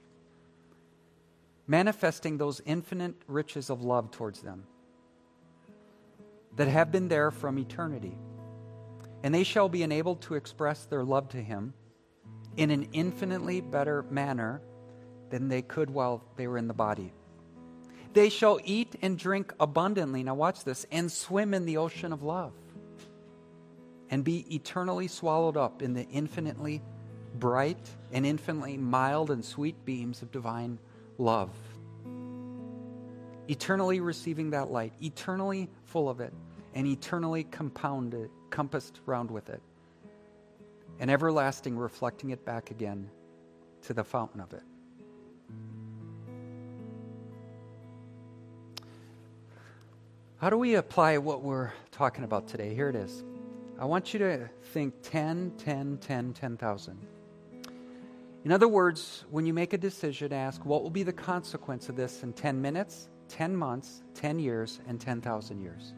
manifesting those infinite riches of love towards them that have been there from eternity. And they shall be enabled to express their love to him in an infinitely better manner than they could while they were in the body. They shall eat and drink abundantly, now watch this, and swim in the ocean of love, and be eternally swallowed up in the infinitely bright and infinitely mild and sweet beams of divine love. Eternally receiving that light, eternally full of it, and eternally compounded, compassed round with it, and everlasting reflecting it back again to the fountain of it. How do we apply what we're talking about today? Here it is. I want you to think 10, 10, 10, 10,000. In other words, when you make a decision, ask, what will be the consequence of this in 10 minutes, 10 months, 10 years, and 10,000 years?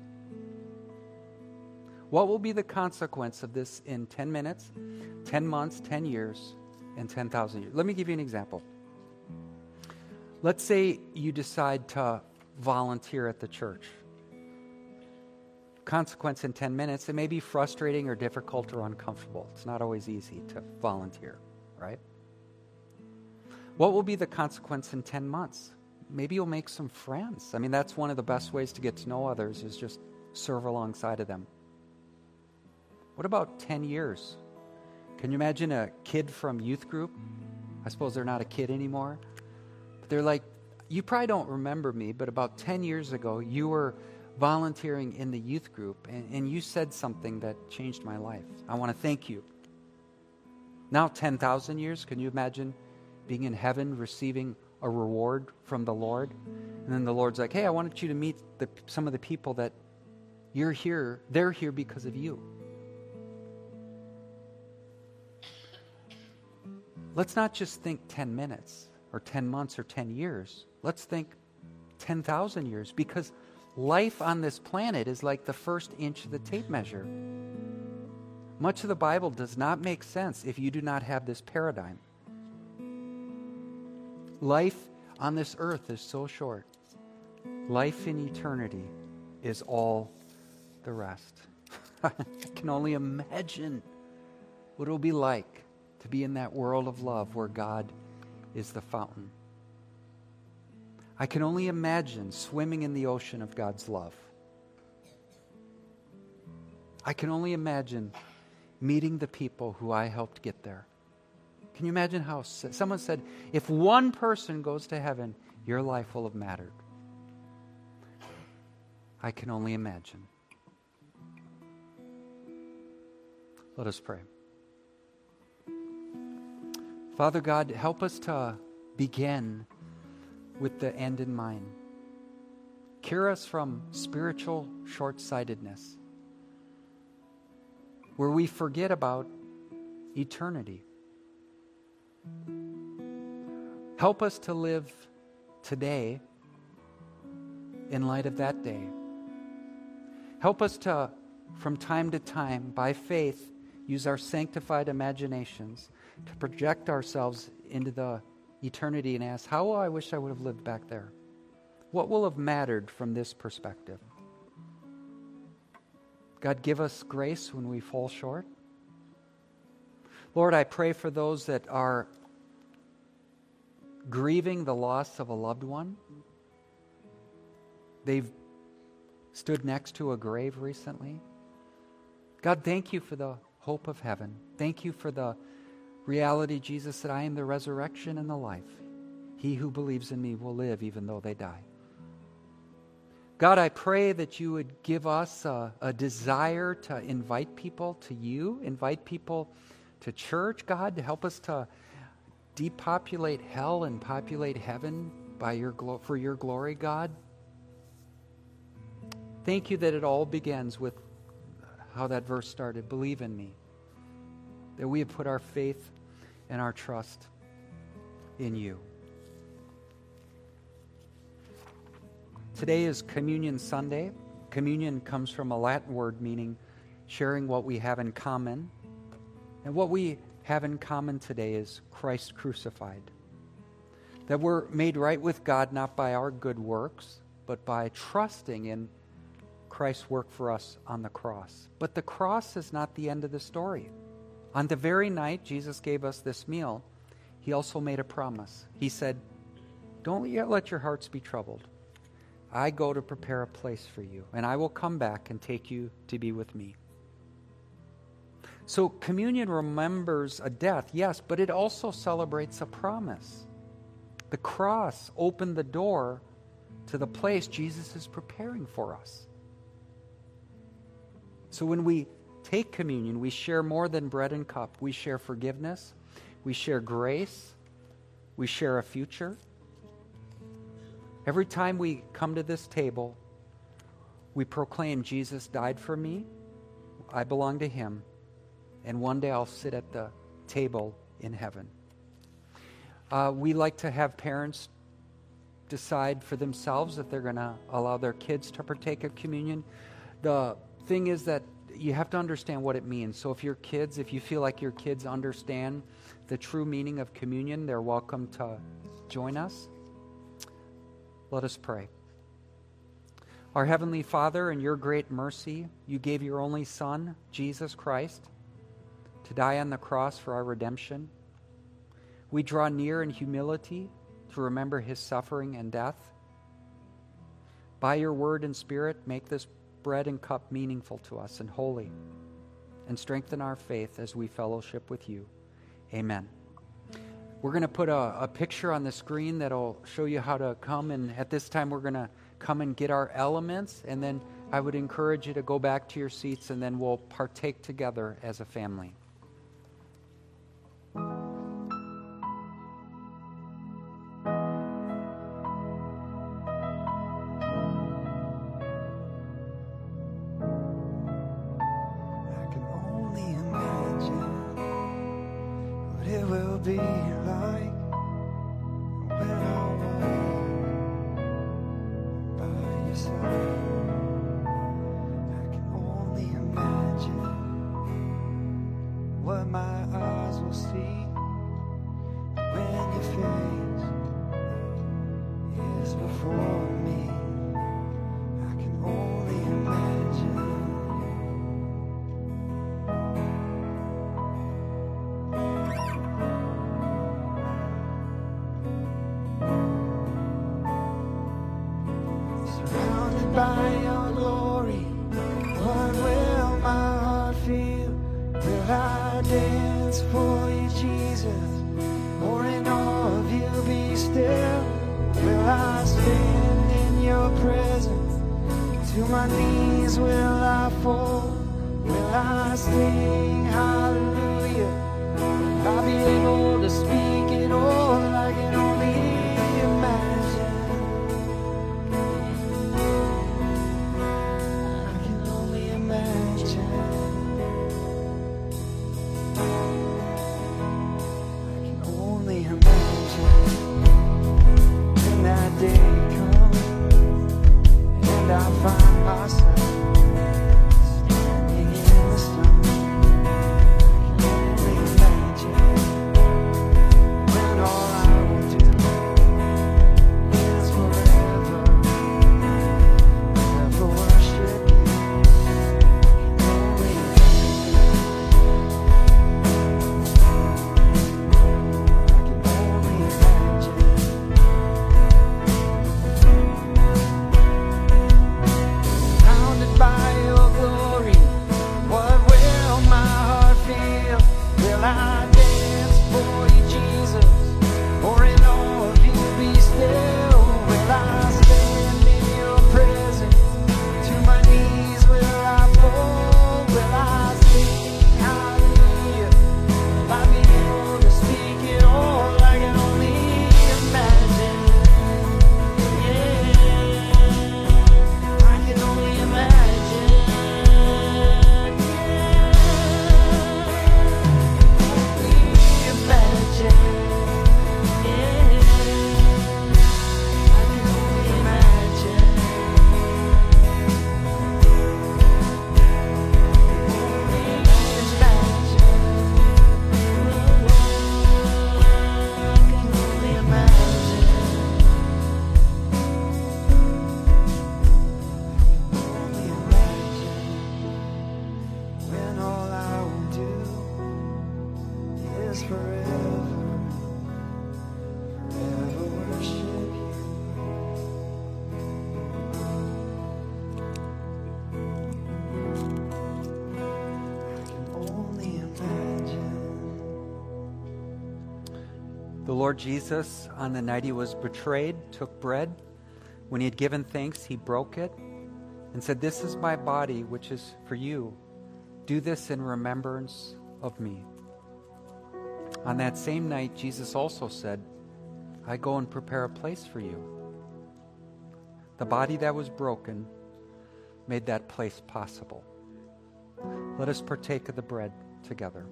What will be the consequence of this in 10 minutes, 10 months, 10 years, and 10,000 years? Let me give you an example. Let's say you decide to volunteer at the church. Consequence in 10 minutes, it may be frustrating or difficult or uncomfortable. It's not always easy to volunteer, right? What will be the consequence in 10 months? Maybe you'll make some friends. I mean, that's one of the best ways to get to know others, is just serve alongside of them. What about 10 years? Can you imagine a kid from youth group? I suppose they're not a kid anymore. But they're like, you probably don't remember me, but about 10 years ago, you were volunteering in the youth group, and you said something that changed my life. I want to thank you. Now 10,000 years, can you imagine being in heaven, receiving a reward from the Lord? And then the Lord's like, hey, I wanted you to meet some of the people that they're here because of you. Let's not just think 10 minutes or 10 months or 10 years. Let's think 10,000 years, because life on this planet is like the first inch of the tape measure. Much of the Bible does not make sense if you do not have this paradigm. Life on this earth is so short. Life in eternity is all the rest. I can only imagine what it will be like to be in that world of love where God is the fountain. I can only imagine swimming in the ocean of God's love. I can only imagine meeting the people who I helped get there. Can you imagine how someone said, if one person goes to heaven, your life will have mattered? I can only imagine. Let us pray. Father God, help us to begin with the end in mind. Cure us from spiritual short-sightedness, where we forget about eternity. Help us to live today in light of that day. Help us to, from time to time, by faith, use our sanctified imaginations to project ourselves into the eternity and ask, how I wish I would have lived back there. What will have mattered from this perspective? God, give us grace when we fall short. Lord, I pray for those that are grieving the loss of a loved one. They've stood next to a grave recently. God, thank you for the hope of heaven. Thank you for the reality, Jesus, that I am the resurrection and the life. He who believes in me will live even though they die. God, I pray that you would give us a desire to invite people to you, invite people to church, God, to help us to depopulate hell and populate heaven for your glory, God. Thank you that it all begins with how that verse started, believe in me, that we have put our faith and our trust in you. Today is Communion Sunday. Communion comes from a Latin word meaning sharing what we have in common. And what we have in common today is Christ crucified. That we're made right with God not by our good works, but by trusting in Christ's work for us on the cross. But the cross is not the end of the story. On the very night Jesus gave us this meal, he also made a promise. He said, "Don't yet let your hearts be troubled. I go to prepare a place for you, and I will come back and take you to be with me." So communion remembers a death, yes, but it also celebrates a promise. The cross opened the door to the place Jesus is preparing for us. So when we take communion, we share more than bread and cup. We share forgiveness, we share grace, we share a future. Every time we come to this table, we proclaim, Jesus died for me, I belong to him, and one day I'll sit at the table in heaven. We like to have parents decide for themselves if they're going to allow their kids to partake of communion. The thing is that you have to understand what it means. So if you feel like your kids understand the true meaning of communion, they're welcome to join us. Let us pray. Our Heavenly Father, in your great mercy, you gave your only Son, Jesus Christ, to die on the cross for our redemption. We draw near in humility to remember his suffering and death. By your word and spirit, make this bread and cup meaningful to us and holy, and strengthen our faith as we fellowship with you. Amen. We're going to put a picture on the screen that'll show you how to come, and at this time we're going to come and get our elements, and then I would encourage you to go back to your seats, and then we'll partake together as a family. Be like when I walk by your side. I can only imagine what my eyes will see when your face is before me. I can only imagine. By your glory, what will my heart feel? Will I dance for you, Jesus, or in awe of you be still? Will I stand in your presence? To my knees will I fall? Will I sing hallelujah? Will I be able to speak it all? I can only imagine. When all I The Lord Jesus, on the night he was betrayed, took bread. When he had given thanks, he broke it and said, "This is my body, which is for you. Do this in remembrance of me." On that same night, Jesus also said, "I go and prepare a place for you." The body that was broken made that place possible. Let us partake of the bread together.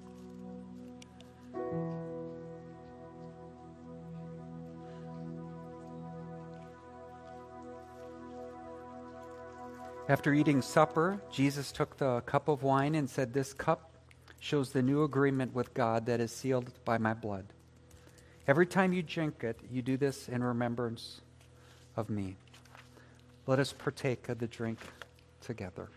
After eating supper, Jesus took the cup of wine and said, "This cup shows the new agreement with God that is sealed by my blood. Every time you drink it, you do this in remembrance of me." Let us partake of the drink together.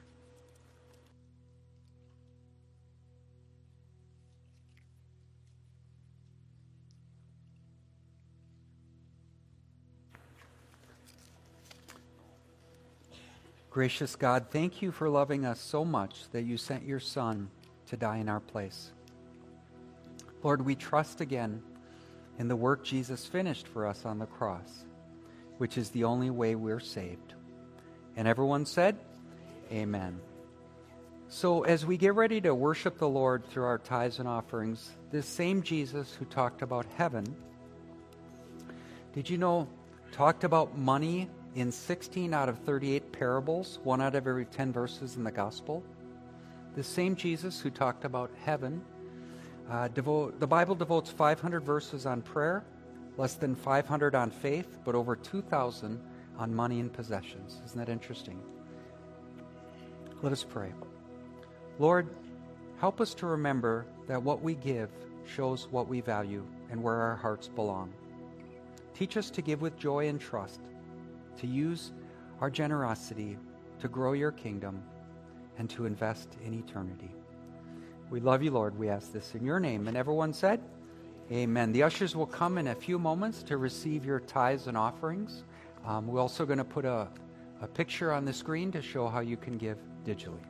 Gracious God, thank you for loving us so much that you sent your Son to die in our place. Lord, we trust again in the work Jesus finished for us on the cross, which is the only way we're saved. And everyone said, Amen. So as we get ready to worship the Lord through our tithes and offerings, this same Jesus who talked about heaven, did you know, talked about money in 16 out of 38 parables, 1 out of every 10 verses in the gospel. The same Jesus who talked about heaven, the Bible devotes 500 verses on prayer, less than 500 on faith, but over 2,000 on money and possessions. Isn't that interesting? Let us pray. Lord, help us to remember that what we give shows what we value and where our hearts belong. Teach us to give with joy and trust, to use our generosity to grow your kingdom and to invest in eternity. We love you, Lord. We ask this in your name. And everyone said, Amen. The ushers will come in a few moments to receive your tithes and offerings. We're also going to put a picture on the screen to show how you can give digitally.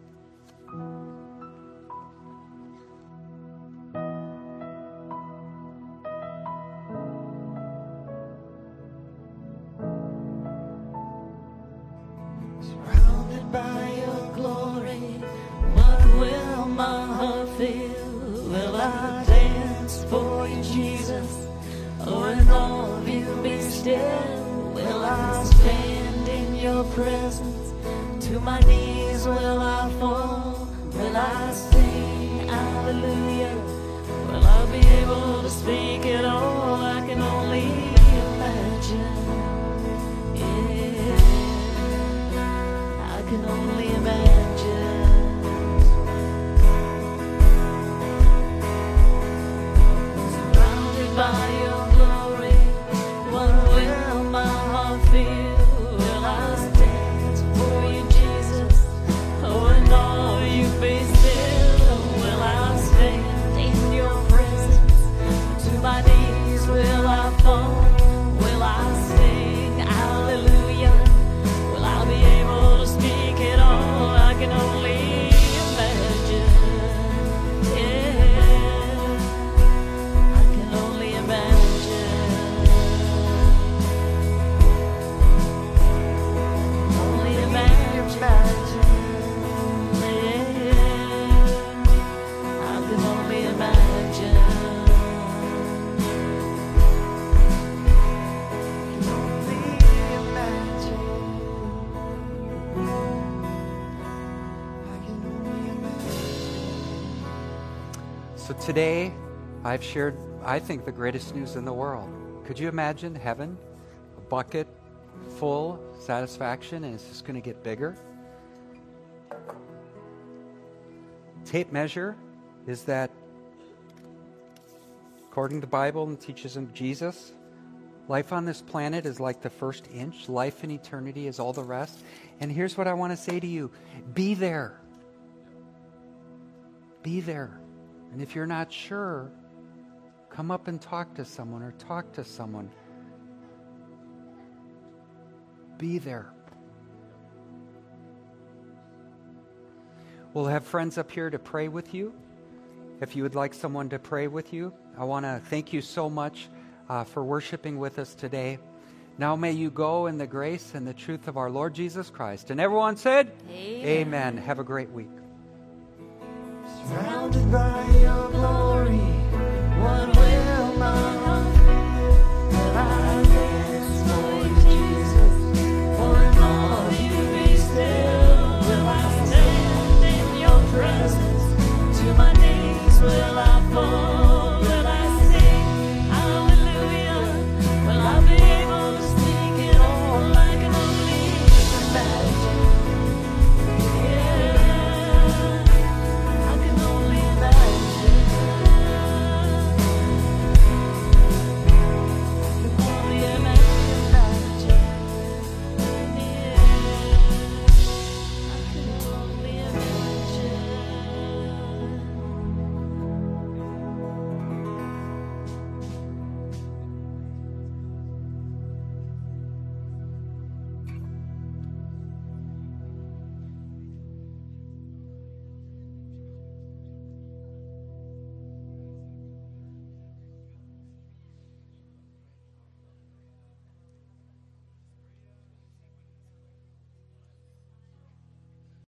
Surrounded by your glory, what will my heart feel? Will I dance for you, Jesus? Or in all of you be still? Will I stand in your presence? To my knees will I fall? Will I sing hallelujah? Will I be able to speak it all? I can only imagine. Yeah, I can only imagine. Surrounded by your glory, what will my heart feel? Will I stand for you, Jesus? Oh, and all you be still. Will I stand in your presence? To my knees will I fall? Will I sing hallelujah? Will I be able to speak it all? I can only imagine. Yeah, I can only imagine. Only imagine. Yeah, I can only imagine. So today, I've shared, I think, the greatest news in the world. Could you imagine heaven, a bucket full satisfaction, and it's just going to get bigger? Tape measure is that, according to the Bible and the teachings of Jesus, life on this planet is like the first inch. Life in eternity is all the rest. And here's what I want to say to you. Be there. Be there. And if you're not sure, come up and talk to someone or talk to someone. Be there. We'll have friends up here to pray with you. if you would like someone to pray with you, I want to thank you so much for worshiping with us today. Now may you go in the grace and the truth of our Lord Jesus Christ. And everyone said, Amen. Amen. Have a great week. Surrounded by your